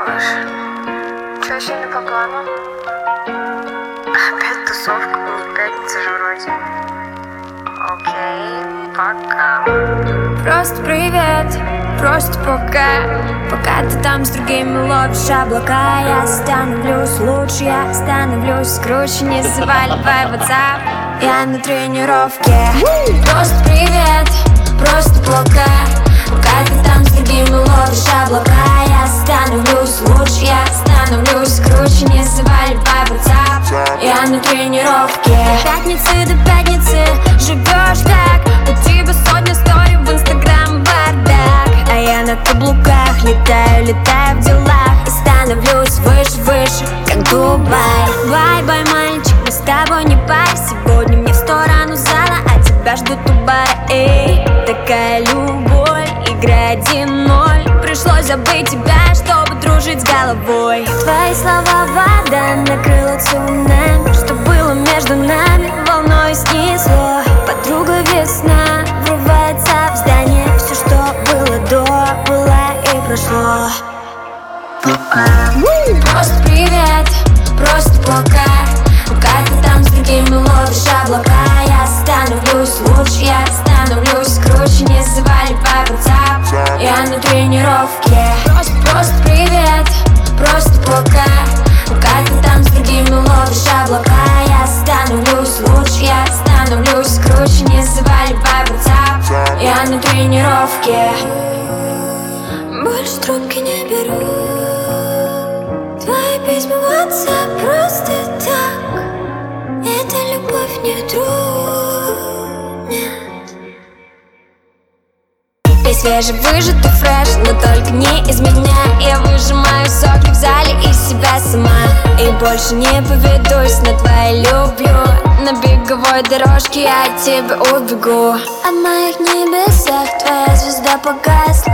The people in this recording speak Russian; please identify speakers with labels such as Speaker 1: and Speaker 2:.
Speaker 1: малыш? Чё сегодня по плану? Опять тусовка, не пятница же вроде. Окей, пока.
Speaker 2: Просто привет, просто пока ты там с другими ловишь облака. Я становлюсь лучше, я становлюсь круче. Не заваливай WhatsApp, я на тренировке. Просто привет, просто пока ты там с другими ловишь облака. Я становлюсь лучше, я становлюсь круче. Не заваливай WhatsApp, я на тренировке. Пятницы до пятницы живешь так, у тебя сотни стори в Инстаграм, бардак. А я на каблуках летаю в делах и становлюсь выше, как Дубай. Бай-бай, мальчик, мы с тобой не пара. Сегодня мне в сторону зала, а тебя ждут у бара. Эй, такая любовь, игра 1-0. Пришлось забыть тебя, чтобы дружить с головой. Твои слова вода накрыла цунами. Что было между нами, волной снесло. Подруга весна врывается в здание. Все, что было до, было и прошло. Просто привет, просто пока ты там с другими ловишь облака. Я становлюсь лучше, я становлюсь круче. Не заваливай WhatsApp, я на тренировке. Просто привет, просто пока ты там с другими ловишь облака. Я становлюсь лучше, я становлюсь круче. Не заваливай WhatsApp, я на тренировке. Больше трубки не беру. Твои письма в WhatsApp просто так. Это любовь, не друг, нет. И свежевыжатый фреш, но только не из меня. Я выжимаю соки в зале из себя сама. И больше не поведусь на твои люблю. На беговой дорожке я от тебя убегу. А в моих небесах твоя звезда погасла.